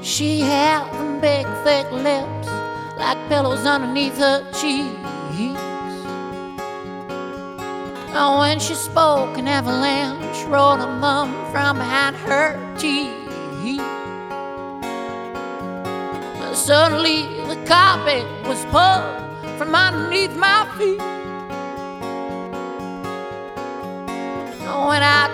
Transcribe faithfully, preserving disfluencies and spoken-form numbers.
She had them big, thick lips like pillows underneath her cheeks. And when she spoke, an avalanche rolled a mum from behind her teeth. Suddenly the carpet was pulled from underneath my feet. When I